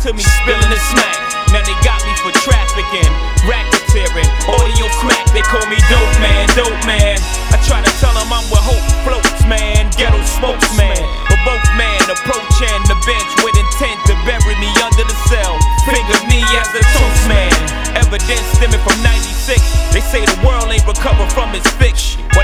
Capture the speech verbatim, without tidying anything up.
to me spilling the smack. Now they got me for trafficking, racketeering, audio smack. They call me dope man, dope man. I try to tell them I'm with hope floats, man, ghetto smokes, man. But both man approaching the bench with intent to bury me under the cell. Finger me as a toast man. Evidence stemming from ninety-six. They say the world ain't recovered from its fix.